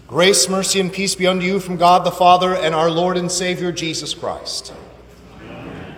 Grace, mercy, and peace be unto you from God the Father and our Lord and Savior Jesus Christ. Amen.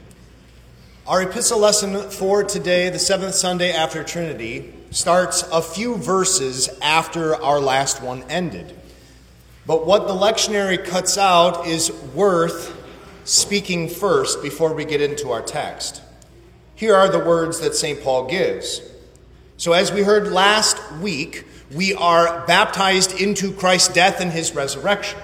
Our epistle lesson for today, the seventh Sunday after Trinity, starts a few verses after our last one ended. But what the lectionary cuts out is worth speaking first before we get into our text. Here are the words that St. Paul gives. So as we heard last week, we are baptized into Christ's death and his resurrection.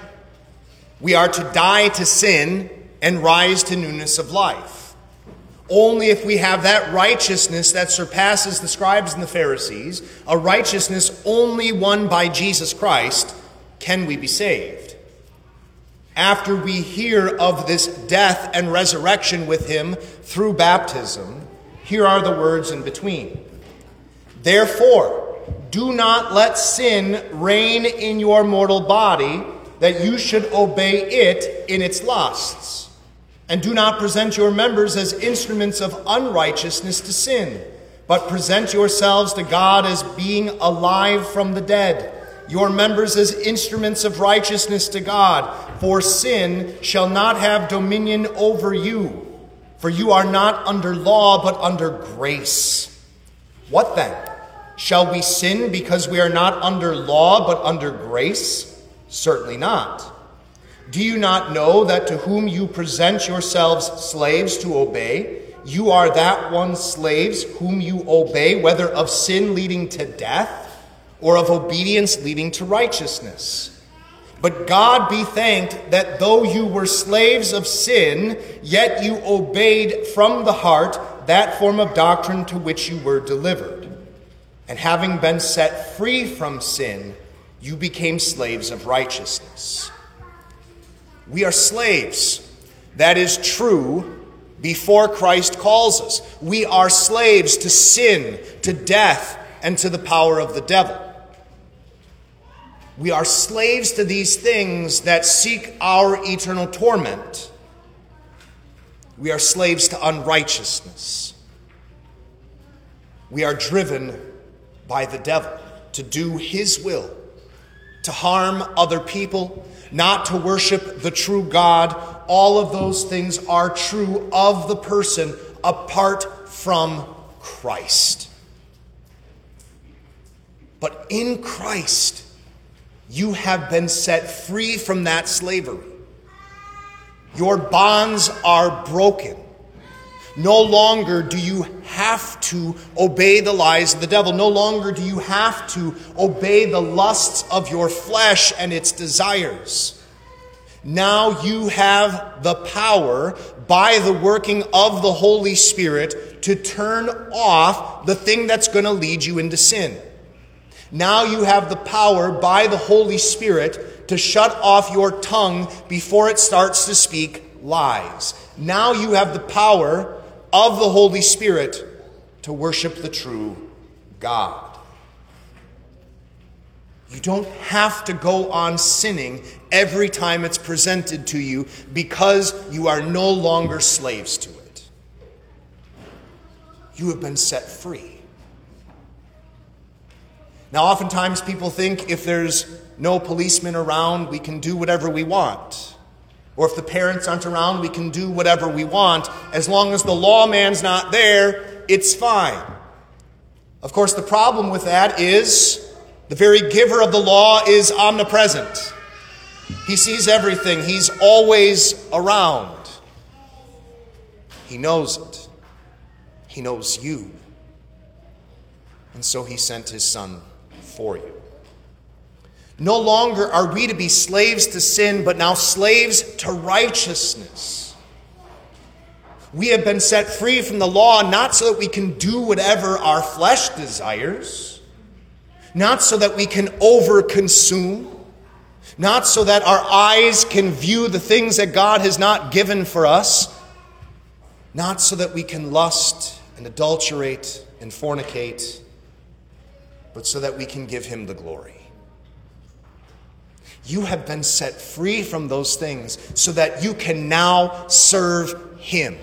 We are to die to sin and rise to newness of life. Only if we have that righteousness that surpasses the scribes and the Pharisees, a righteousness only won by Jesus Christ, can we be saved. After we hear of this death and resurrection with him through baptism, here are the words in between. Therefore, do not let sin reign in your mortal body, that you should obey it in its lusts. And do not present your members as instruments of unrighteousness to sin, but present yourselves to God as being alive from the dead, your members as instruments of righteousness to God. For sin shall not have dominion over you, for you are not under law, but under grace. What then? Shall we sin because we are not under law but under grace? Certainly not. Do you not know that to whom you present yourselves slaves to obey, you are that one slaves whom you obey, whether of sin leading to death or of obedience leading to righteousness? But God be thanked that though you were slaves of sin, yet you obeyed from the heart that form of doctrine to which you were delivered. And having been set free from sin, you became slaves of righteousness. We are slaves. That is true before Christ calls us. We are slaves to sin, to death, and to the power of the devil. We are slaves to these things that seek our eternal torment. We are slaves to unrighteousness. We are driven by the devil to do his will, to harm other people, not to worship the true God. All of those things are true of the person apart from Christ. But in Christ, you have been set free from that slavery. Your bonds are broken. No longer do you have to obey the lies of the devil. No longer do you have to obey the lusts of your flesh and its desires. Now you have the power, by the working of the Holy Spirit, to turn off the thing that's going to lead you into sin. Now you have the power, by the Holy Spirit, to shut off your tongue before it starts to speak lies. Now you have the power of the Holy Spirit to worship the true God. You don't have to go on sinning every time it's presented to you because you are no longer slaves to it. You have been set free. Now, oftentimes people think if there's no policeman around, we can do whatever we want. Or if the parents aren't around, we can do whatever we want. As long as the lawman's not there, it's fine. Of course, the problem with that is the very giver of the law is omnipresent. He sees everything. He's always around. He knows it. He knows you. And so he sent his Son for you. No longer are we to be slaves to sin, but now slaves to righteousness. We have been set free from the law, not so that we can do whatever our flesh desires, not so that we can overconsume, not so that our eyes can view the things that God has not given for us, not so that we can lust and adulterate and fornicate, but so that we can give him the glory. You have been set free from those things so that you can now serve him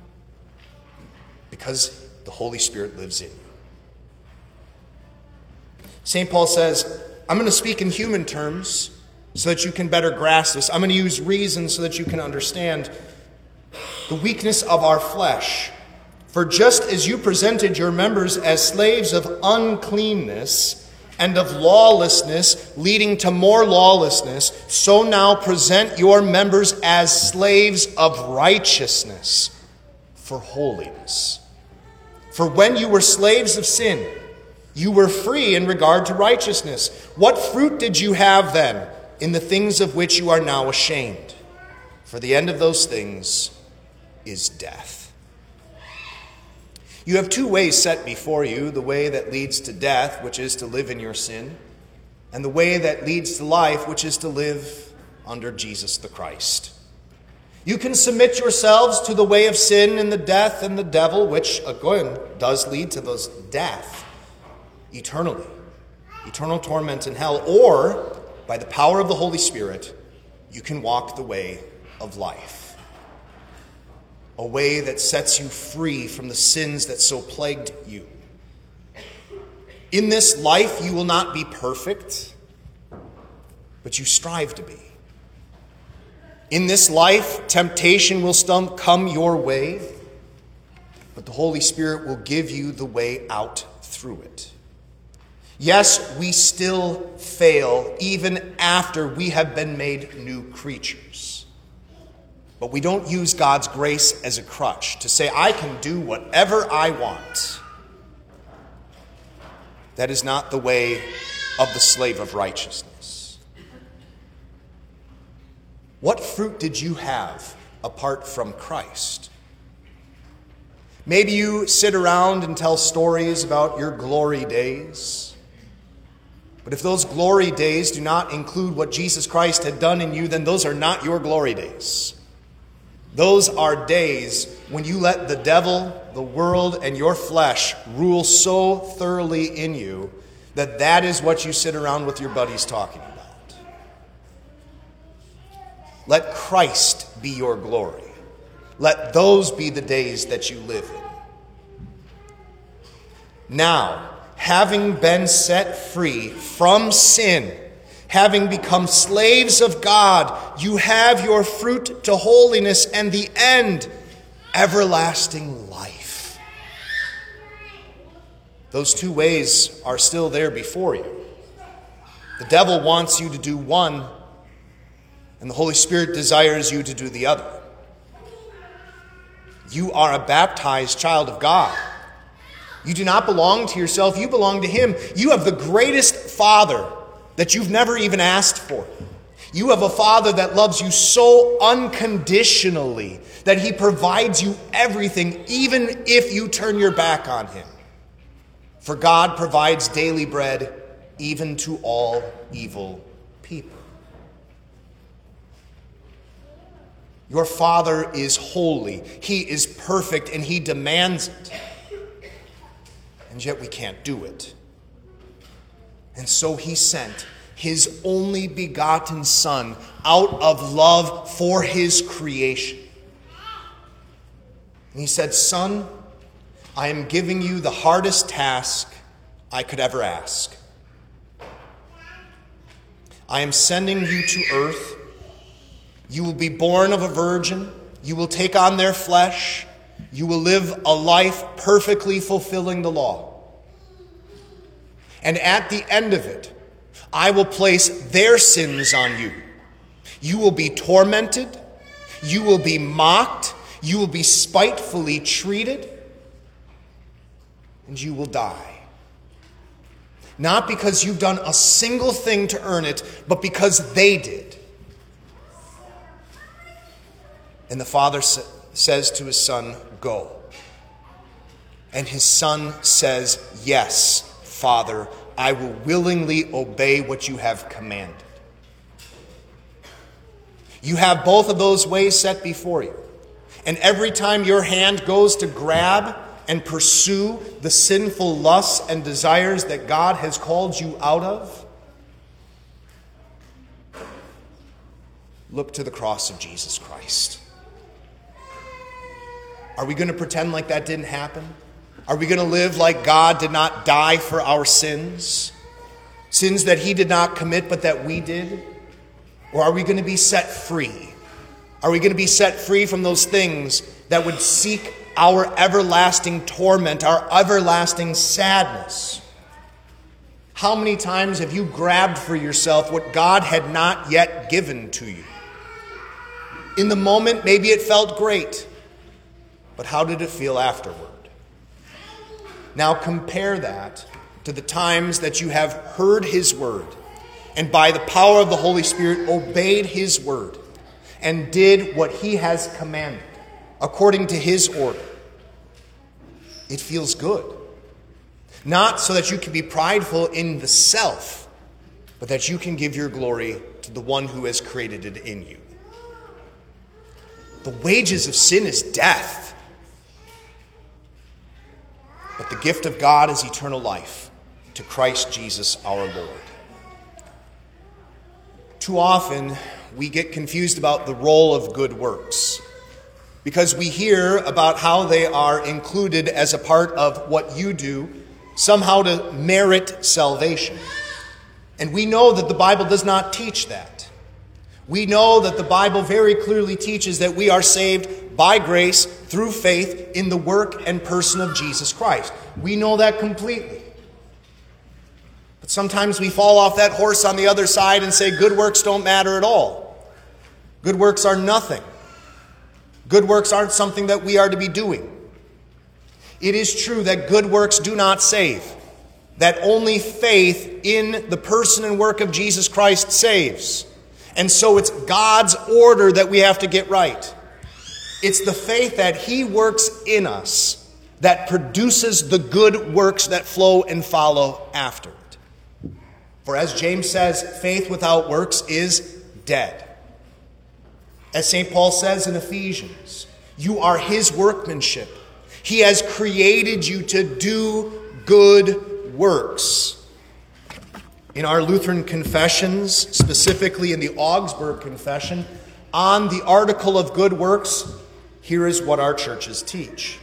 because the Holy Spirit lives in you. St. Paul says, I'm going to speak in human terms so that you can better grasp this. I'm going to use reason so that you can understand the weakness of our flesh. For just as you presented your members as slaves of uncleanness and of lawlessness, leading to more lawlessness, so now present your members as slaves of righteousness for holiness. For when you were slaves of sin, you were free in regard to righteousness. What fruit did you have then in the things of which you are now ashamed? For the end of those things is death. You have two ways set before you, the way that leads to death, which is to live in your sin, and the way that leads to life, which is to live under Jesus the Christ. You can submit yourselves to the way of sin and the death and the devil, which again does lead to those death eternally, eternal torment in hell, or by the power of the Holy Spirit, you can walk the way of life. A way that sets you free from the sins that so plagued you. In this life, you will not be perfect, but you strive to be. In this life, temptation will come your way, but the Holy Spirit will give you the way out through it. Yes, we still fail even after we have been made new creatures. But we don't use God's grace as a crutch to say, I can do whatever I want. That is not the way of the slave of righteousness. What fruit did you have apart from Christ? Maybe you sit around and tell stories about your glory days. But if those glory days do not include what Jesus Christ had done in you, then those are not your glory days. Those are days when you let the devil, the world, and your flesh rule so thoroughly in you that that is what you sit around with your buddies talking about. Let Christ be your glory. Let those be the days that you live in. Now, having been set free from sin, having become slaves of God, you have your fruit to holiness and the end, everlasting life. Those two ways are still there before you. The devil wants you to do one, and the Holy Spirit desires you to do the other. You are a baptized child of God. You do not belong to yourself, you belong to Him. You have the greatest Father that you've never even asked for. You have a Father that loves you so unconditionally that He provides you everything, even if you turn your back on Him. For God provides daily bread even to all evil people. Your Father is holy. He is perfect, and He demands it. And yet we can't do it. And so He sent His only begotten Son out of love for His creation. And He said, Son, I am giving you the hardest task I could ever ask. I am sending you to earth. You will be born of a virgin. You will take on their flesh. You will live a life perfectly fulfilling the law. And at the end of it, I will place their sins on you. You will be tormented. You will be mocked. You will be spitefully treated. And you will die. Not because you've done a single thing to earn it, but because they did. And the Father says to His Son, go. And His Son says, yes, Father, I will willingly obey what you have commanded. You have both of those ways set before you. And every time your hand goes to grab and pursue the sinful lusts and desires that God has called you out of, look to the cross of Jesus Christ. Are we going to pretend like that didn't happen? Are we going to live like God did not die for our sins Sins that he did not commit but that we did? Or are we going to be set free? Are we going to be set free from those things that would seek our everlasting torment, our everlasting sadness? How many times have you grabbed for yourself what God had not yet given to you? In the moment, maybe it felt great, but how did it feel afterward? Now compare that to the times that you have heard his word and by the power of the Holy Spirit obeyed his word and did what he has commanded according to his order. It feels good. Not so that you can be prideful in the self, but that you can give your glory to the one who has created it in you. The wages of sin is death, but the gift of God is eternal life to Christ Jesus our Lord. Too often, we get confused about the role of good works because we hear about how they are included as a part of what you do, somehow to merit salvation. And we know that the Bible does not teach that. We know that the Bible very clearly teaches that we are saved by grace through faith in the work and person of Jesus Christ. We know that completely. But sometimes we fall off that horse on the other side and say good works don't matter at all. Good works are nothing. Good works aren't something that we are to be doing. It is true that good works do not save, that only faith in the person and work of Jesus Christ saves. And so it's God's order that we have to get right. It's the faith that he works in us that produces the good works that flow and follow after it. For as James says, faith without works is dead. As St. Paul says in Ephesians, you are his workmanship. He has created you to do good works. In our Lutheran confessions, specifically in the Augsburg Confession, on the article of good works, here is what our churches teach.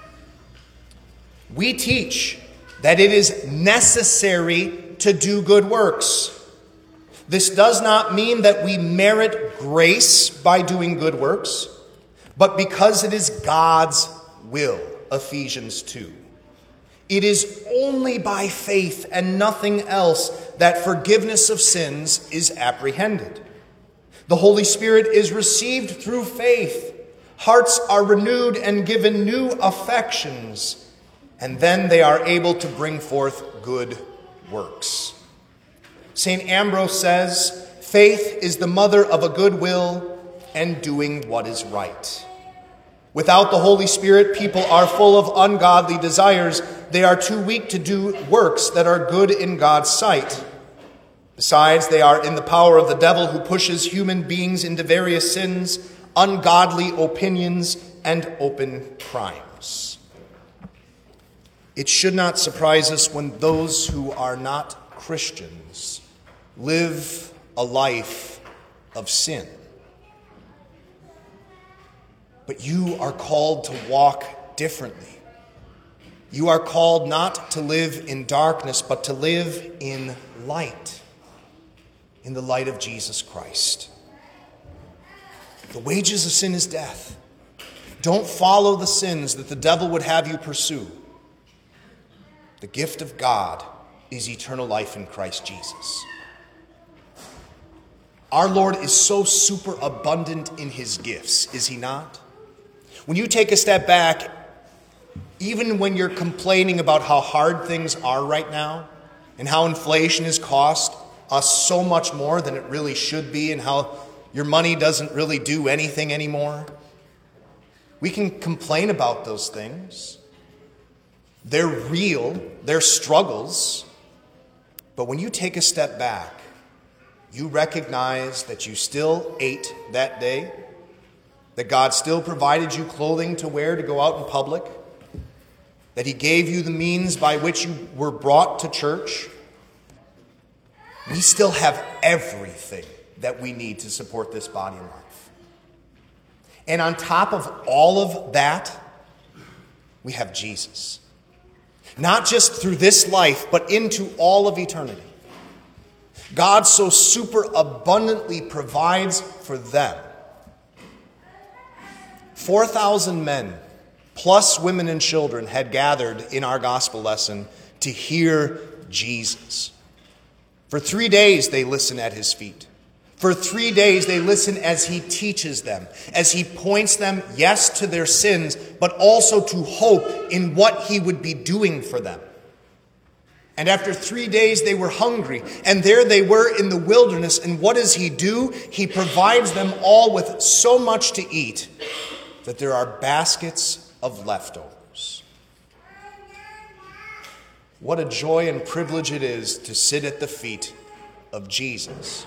We teach that it is necessary to do good works. This does not mean that we merit grace by doing good works, but because it is God's will, Ephesians 2. It is only by faith and nothing else that forgiveness of sins is apprehended. The Holy Spirit is received through faith. Hearts are renewed and given new affections, and then they are able to bring forth good works. St. Ambrose says, faith is the mother of a good will and doing what is right. Without the Holy Spirit, people are full of ungodly desires. They are too weak to do works that are good in God's sight. Besides, they are in the power of the devil who pushes human beings into various sins, ungodly opinions, and open crimes. It should not surprise us when those who are not Christians live a life of sin. But you are called to walk differently. You are called not to live in darkness, but to live in light, in the light of Jesus Christ. The wages of sin is death. Don't follow the sins that the devil would have you pursue. The gift of God is eternal life in Christ Jesus. Our Lord is so super abundant in his gifts, is he not? When you take a step back, even when you're complaining about how hard things are right now and how inflation has cost us so much more than it really should be and how your money doesn't really do anything anymore, we can complain about those things. They're real, they're struggles. But when you take a step back, you recognize that you still ate that day, that God still provided you clothing to wear to go out in public, that he gave you the means by which you were brought to church. We still have everything that we need to support this body of life. And on top of all of that, we have Jesus. Not just through this life, but into all of eternity. God so super abundantly provides for them. 4,000 men, plus women and children, had gathered in our gospel lesson to hear Jesus. For 3 days they listen at his feet. For 3 days they listen as he teaches them, as he points them, yes, to their sins, but also to hope in what he would be doing for them. And after 3 days they were hungry, and there they were in the wilderness, and what does he do? He provides them all with so much to eat that there are baskets of leftovers. What a joy and privilege it is to sit at the feet of Jesus.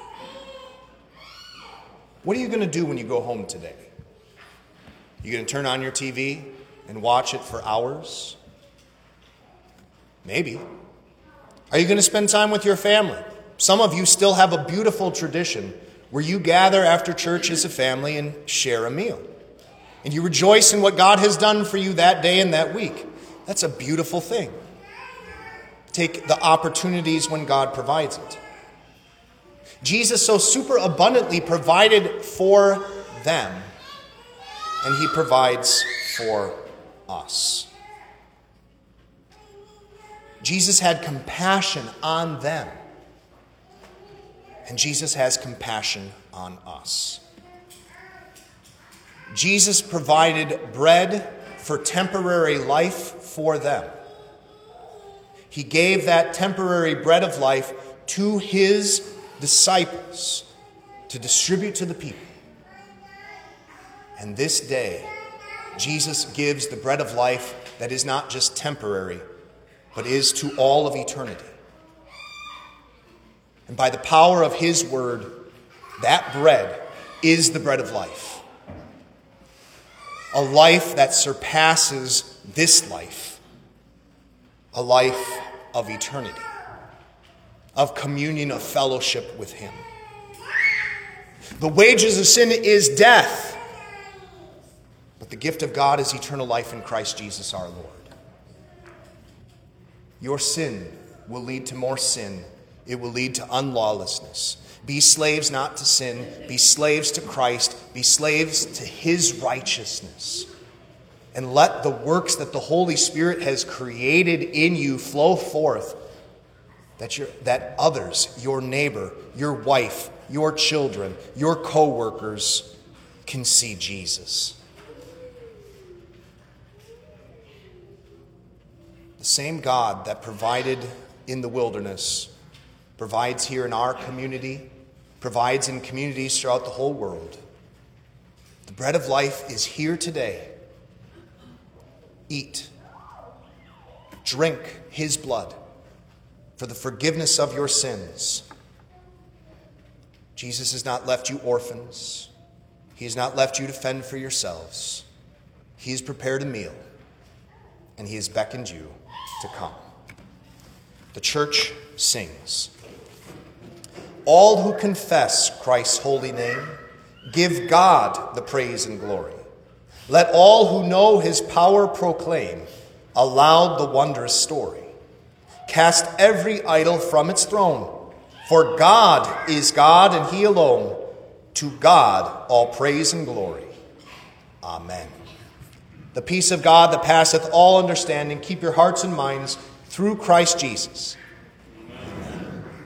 What are you going to do when you go home today? You going to turn on your TV and watch it for hours? Maybe. Are you going to spend time with your family? Some of you still have a beautiful tradition where you gather after church as a family and share a meal. And you rejoice in what God has done for you that day and that week. That's a beautiful thing. Take the opportunities when God provides it. Jesus so super abundantly provided for them, and he provides for us. Jesus had compassion on them, and Jesus has compassion on us. Jesus provided bread for temporary life for them. He gave that temporary bread of life to his disciples to distribute to the people. And this day, Jesus gives the bread of life that is not just temporary, but is to all of eternity. And by the power of his word, that bread is the bread of life. A life that surpasses this life. A life of eternity. Of communion, of fellowship with him. The wages of sin is death. But the gift of God is eternal life in Christ Jesus our Lord. Your sin will lead to more sin. It will lead to unlawlessness. Be slaves not to sin. Be slaves to Christ. Be slaves to his righteousness. And let the works that the Holy Spirit has created in you flow forth, that others, your neighbor, your wife, your children, your co-workers can see Jesus. The same God that provided in the wilderness provides here in our community, provides in communities throughout the whole world. The bread of life is here today. Eat, drink his blood for the forgiveness of your sins. Jesus has not left you orphans. He has not left you to fend for yourselves. He has prepared a meal, and he has beckoned you to come. The church sings. All who confess Christ's holy name, give God the praise and glory. Let all who know his power proclaim aloud the wondrous story. Cast every idol from its throne, for God is God and he alone. To God all praise and glory. Amen. The peace of God that passeth all understanding, keep your hearts and minds through Christ Jesus.